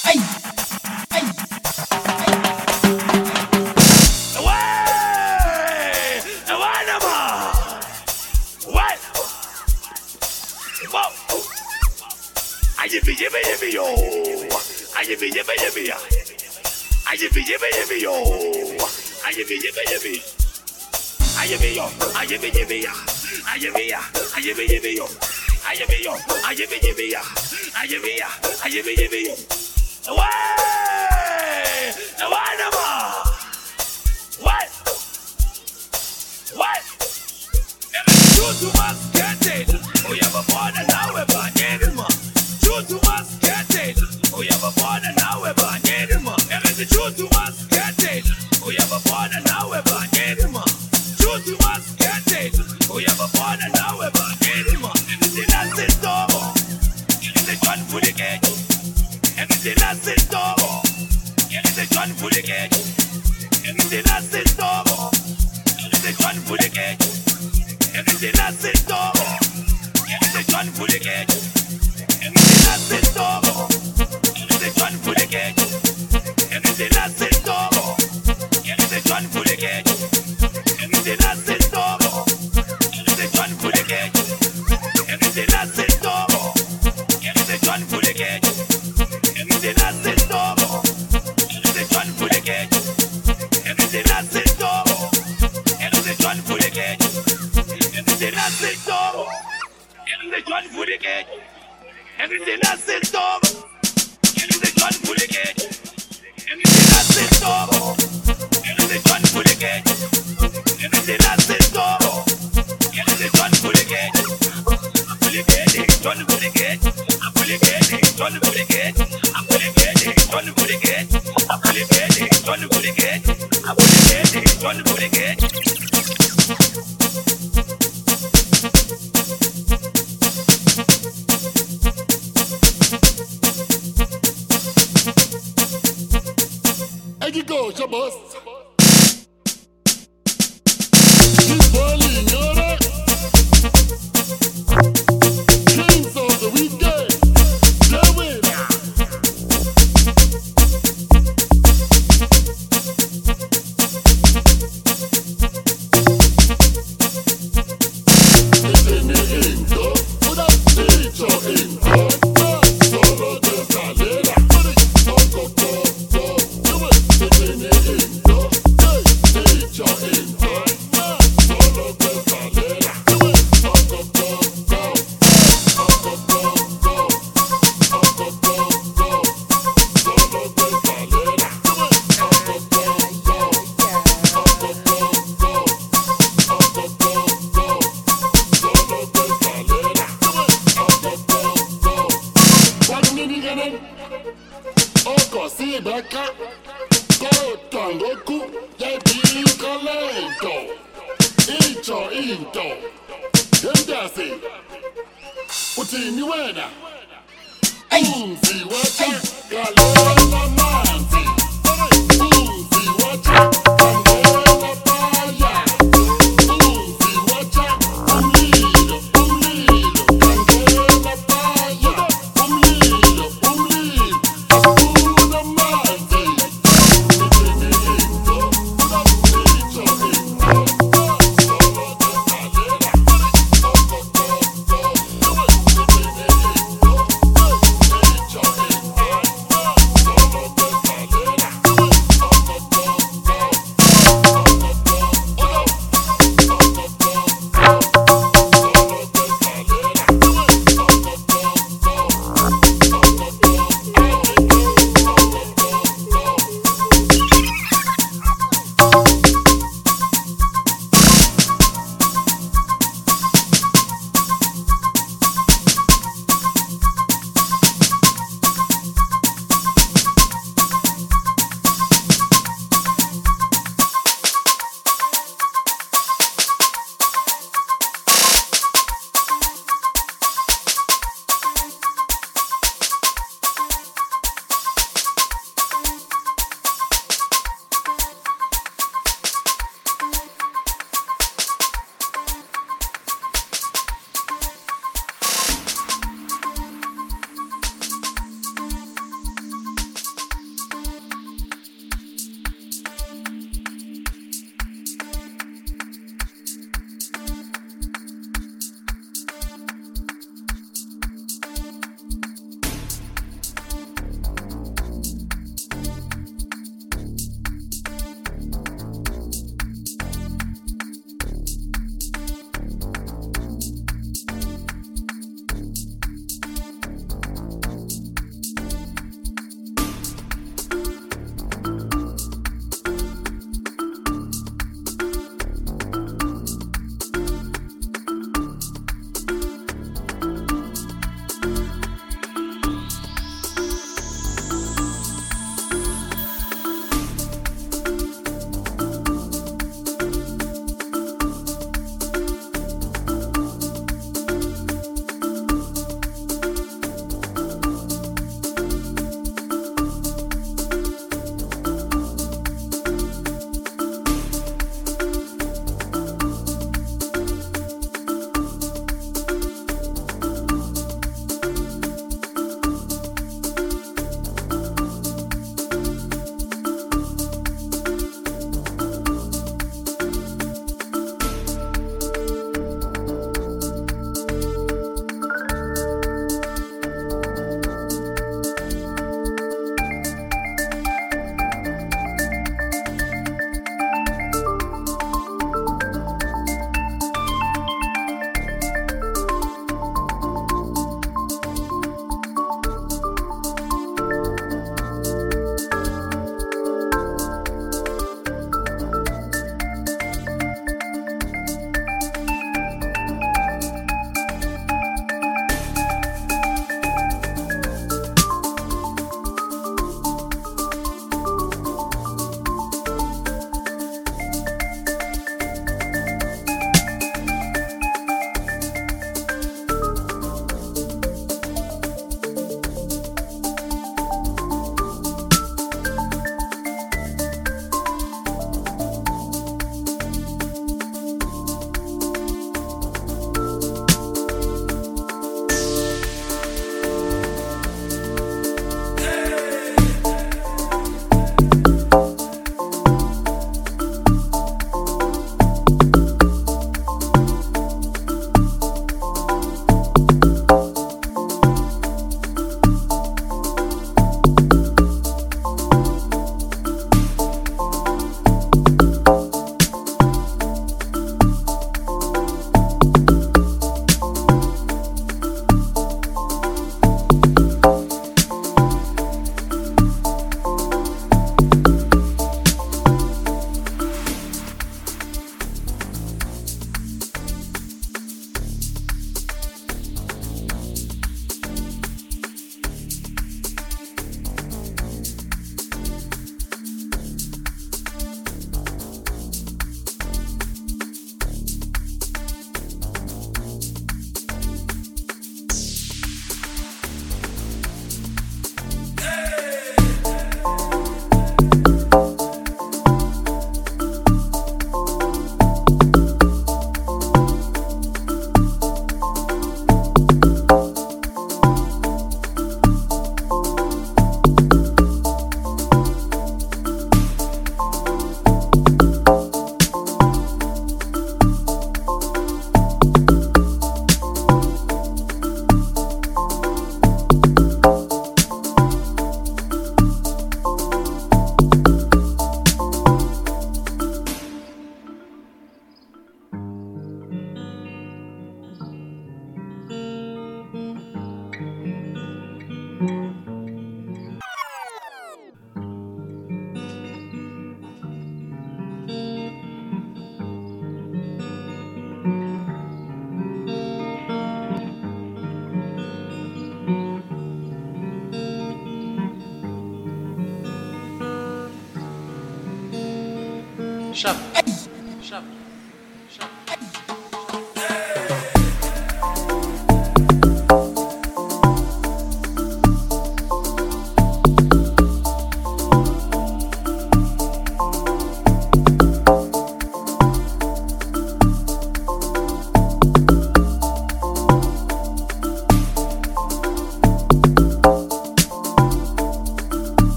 Ay, ay, ay. Yippee yo, yippee ya. Yippee yo, yippee yo. Yippee yo, yippee ya. Yippee yo. Yippee yo. What? Choose you must get it. Oh, you have a born and now we're born, choose you must get it. Oh, you have a born and now we're born, choose you must get it. Oh, you have a born and now we're born, choose you must get it. Oh, you have a born and now we're born, everything that's in store. Everything one for the gate. Everything that's in store. Everything one for the gate. Everything that's in store. Everything one for the gate. Everything that's in store. Everything one for the gate. Everything that's in store. Everything one for the gate. Everything that's in store. Everything one for the gate. Everything that's in store. Everything one for the gate. Everything that's in store. Everything one for the gate. Everything that's in store. Everything one for the gate. Everything that's in store. Everything one for the gate. Everything that's in store. Everything one for the gate. Everything that's in store. Everything one for the gate. Everything that's in store. Everything one for the gate. Everything that's in store. Everything one for the gate. I'm fully gate. One for the gate. I'm fully gate. One for the gate. I'm fully gate. One for the gate. I'm fully gate. One for the gate. I'm fully gate. One for the gate. You go, your boss. Keep balling, you're right. Kings of the weekend, the winner. It's in the intro, without teacher intro. Solo de calera, Sharp. Sharp. Sharp.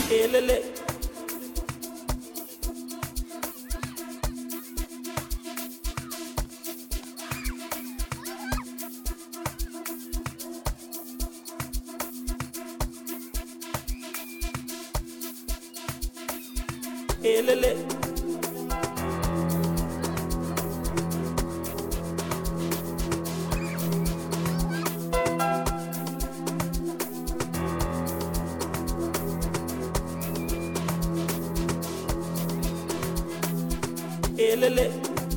elele. Elele. Elele.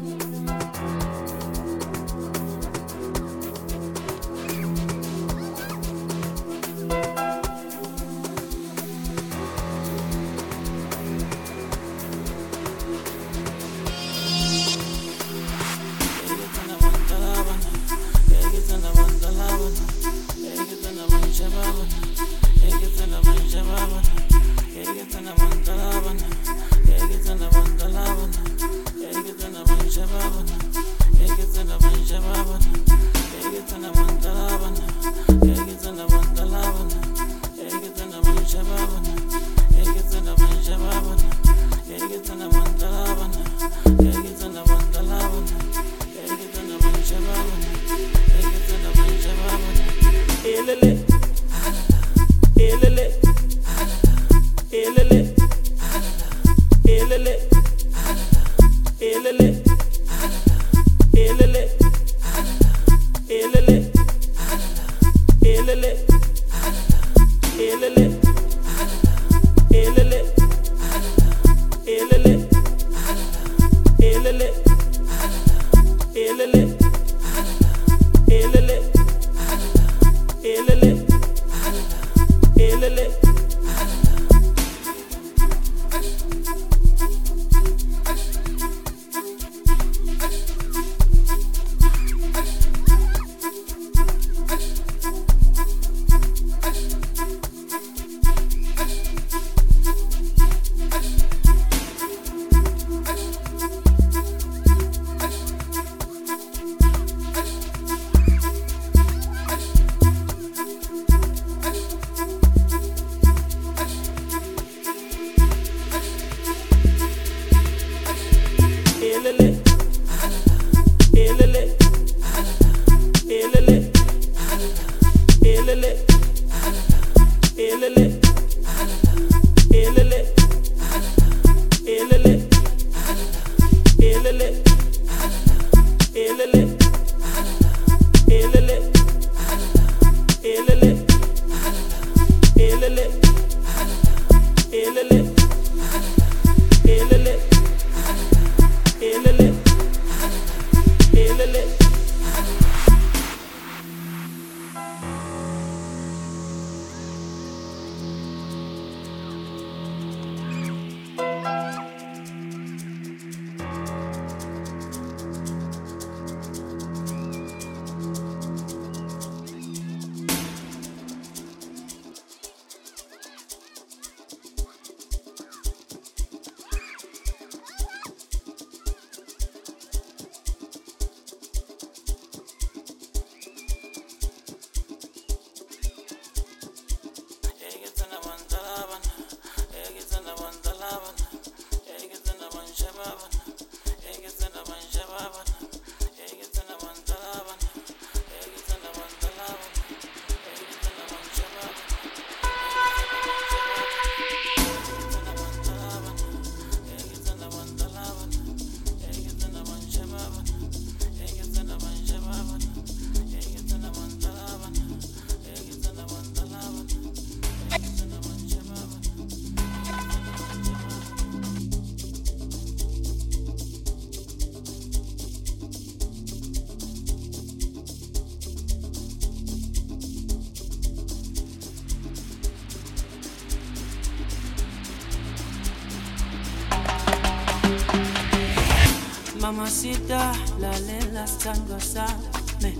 Mamacita, lalela sithandwa sami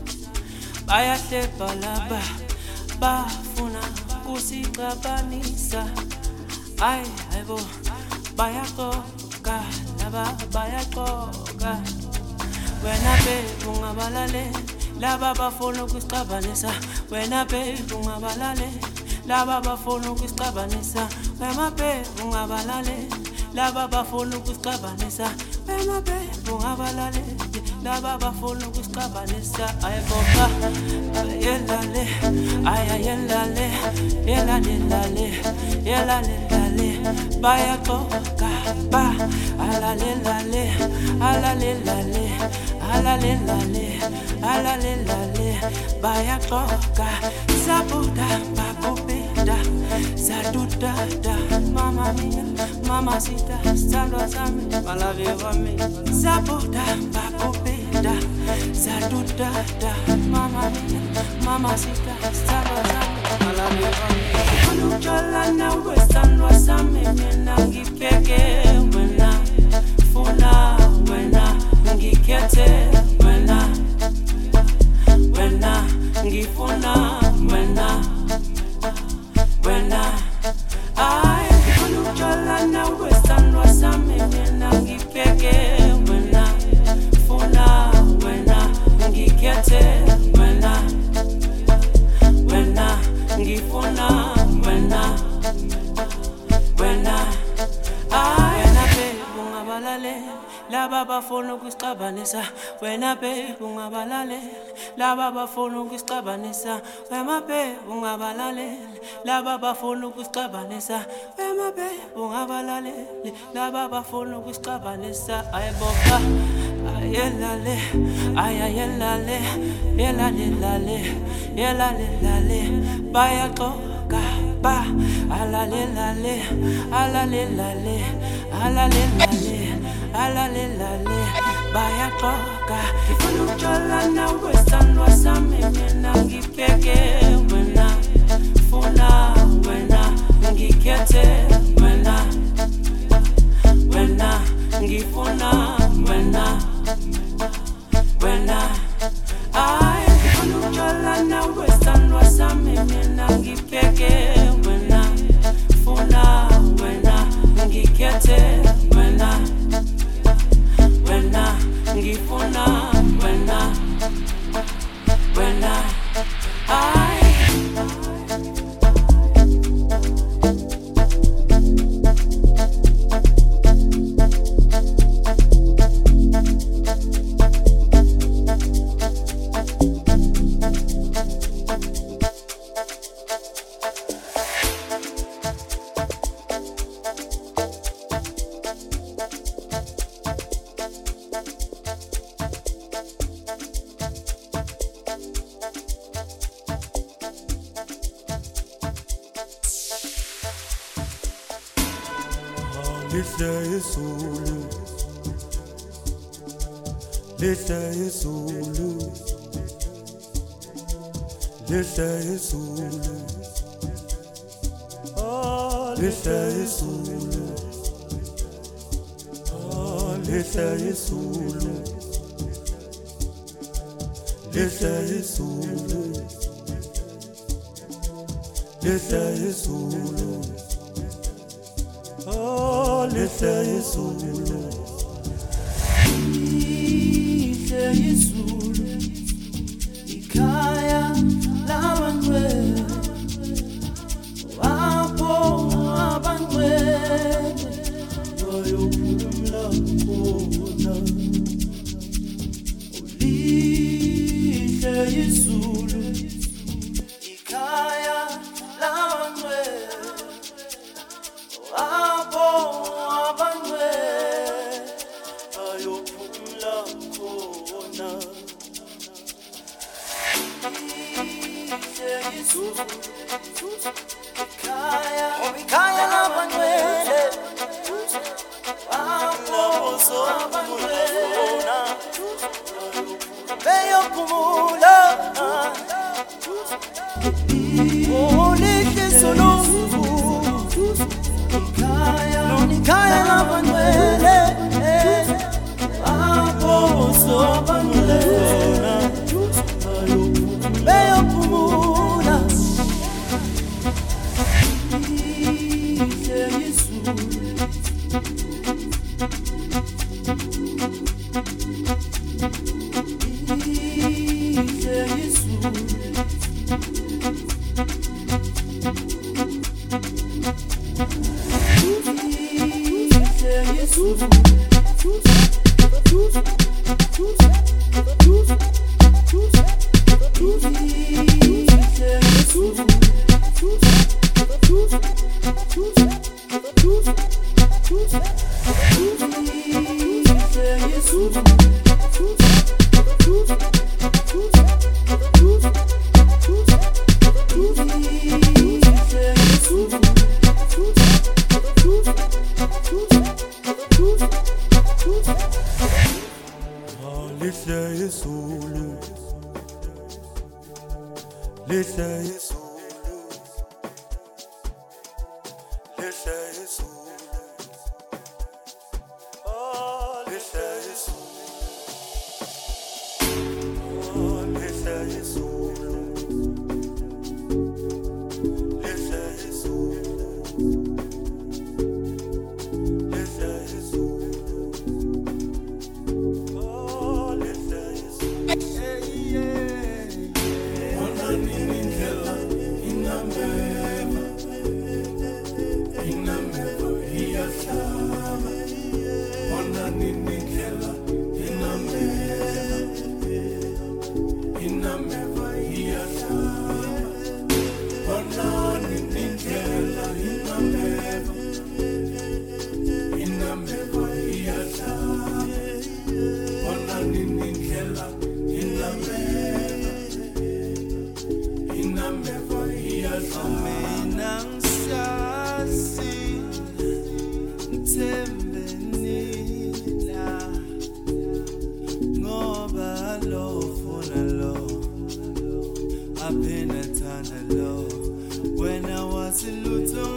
bayahleba laba bafuna kusixabanisa ay hayibo bayaqoka laba bayaqoka wena babe ungabalale laba bafuna kusixabanisa wena babe ungabalale laba bafuna ukusixabanisa wemabe ungabalaleli laba bafuna ukusixabanisa wemabe ungabalaleli laba bafuna ukusixabanisa ayeboka yelale ayayelale yelale bayaxoka ba alalelale bayaxoka sabuda bakupenda saduda mama mia mama sita sandwa sami malavi wami sabuda bakupenda saduda mama mia mama sita sandwa sami malavi wami unujola na westandwa sami mina ngikeke wena funa wena ngikete wena ngifuna wena ay unujola na westandwa sami mina ngikeke wena funa wena ngikete wena ngifuna wena ay ungabalale laba bafuna ukusixabanisa wena be ungabalale laba bafuna ukusixabanisa wema be ungabalale laba bafuna ukusixabanisa wema be ungabalale laba bafuna ukusixabanisa ayeboka ayelale yelale bayaxoka ba alalelale bayaxoka unujola na westandwa sami mina ngikeke wena funa wena ngikete wena ngifuna wena ay unujola na westandwa sami mina ngikeke wena funa wena ngikete wena ngifuna wena ay Ikaya labanwe wapo abanwe oyokulumla kona ulihle yizulu ikaya labanwe wapo abanwe oyokulumla kona Kaya labanwele Amoso abanwele Beyo kumula Olike solongu Kaya labanwele Amoso abanwele Beyo kumula When I was in Luton,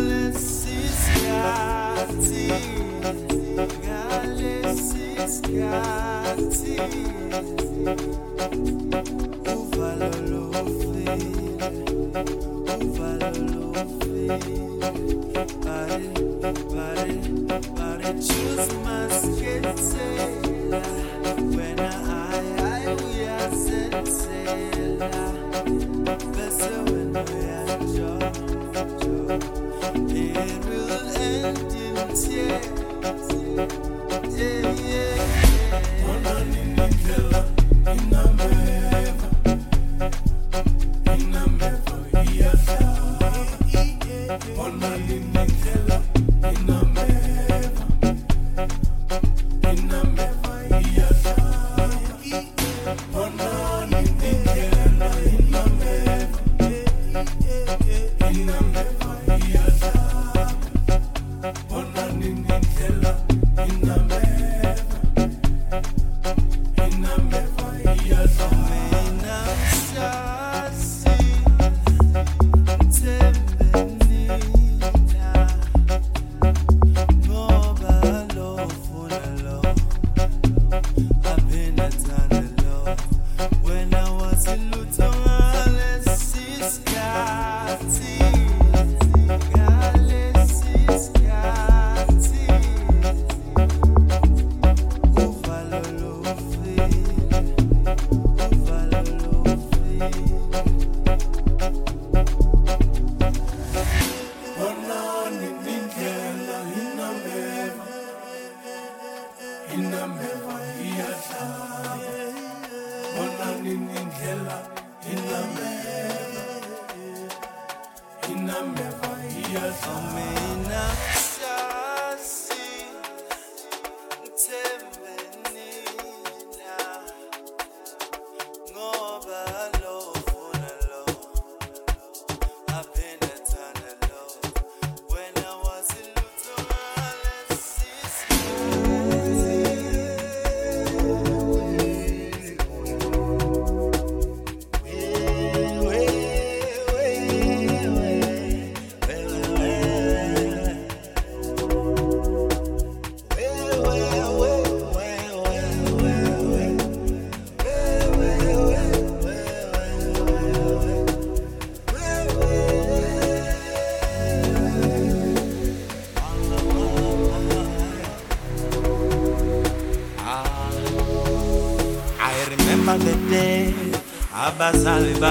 abazaliba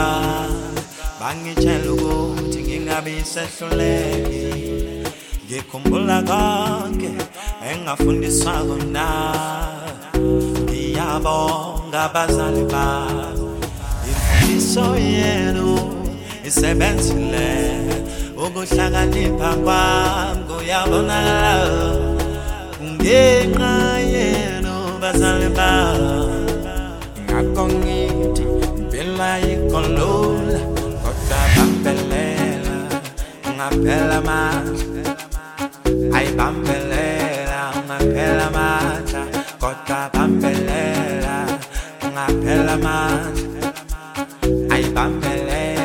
bangitshela ukuthi ngingabe sehluleki ngikhumbula konke engafundiswa kona ngiyabonga abazali bami imfundiso yenu isebenzile ukuhlakanipha kwami kuyabonakala ngenxa yenu bazali bami Ngakongiti bila ikolula Kota bambelela Ngapela mata Ay bambelela Ngapela mata Kota bambelela Ngapela mata Ay bambelela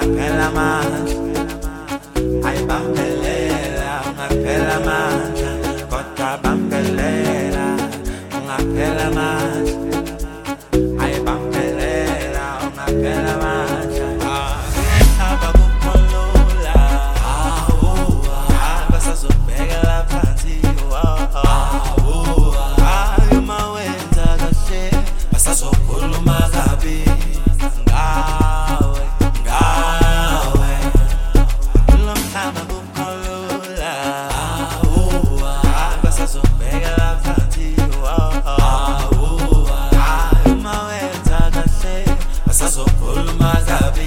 ungaphela amandla ayibambelela ungaphela amandla kodwa bambelela ungaphela amandla ayibambelela ungaphela amandla akuhamba kukhulula basazobhekela phansi uma wenza kahle basazokhuluma kabi ngawe kulomhlaba kukhulula basazobhekela phansi uma wenza kahle basazokhuluma kabi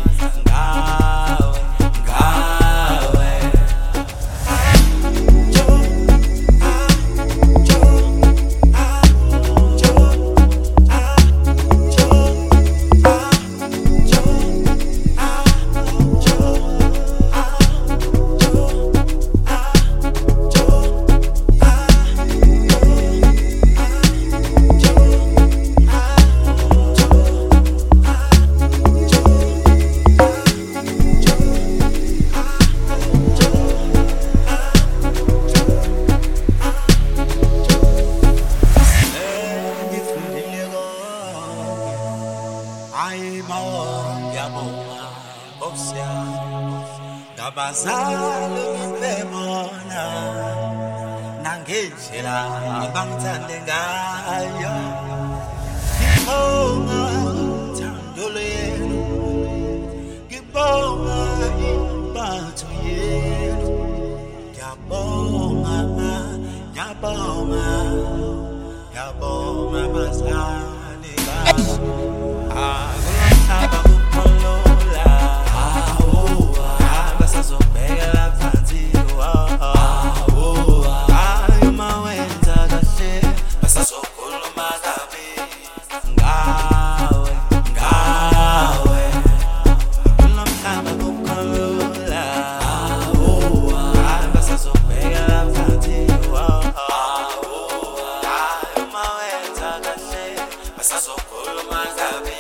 Ngabazali ngibebona nangendlela abangithande ngayo ngibonga uthando lwenu ngibonga impatho yenu ngiyabonga bazali bami akulomhlaba kukhulula basazobhekela phansi uma wenza kahle basazokhuluma kabi ngawe kulomhlaba kukhulula basazobhekela phansi uma wenza kahle basazokhuluma kabi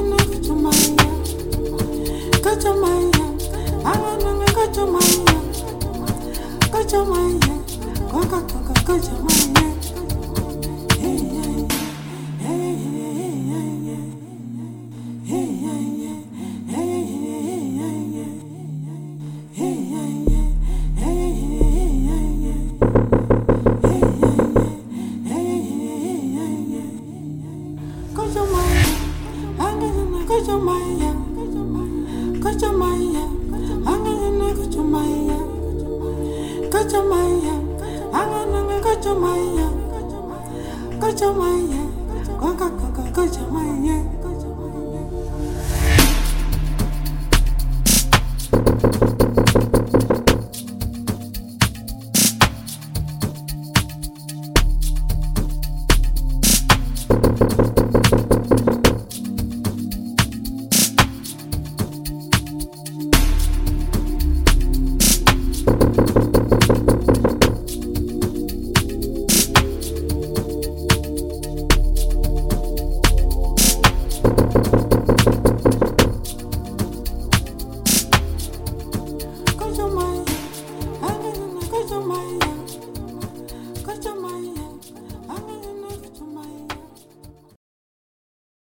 Go to my Kachamaya, Angana Kachamaya, Kachamaya, Angana Kachamaya, Kachamaya, Kachamaya.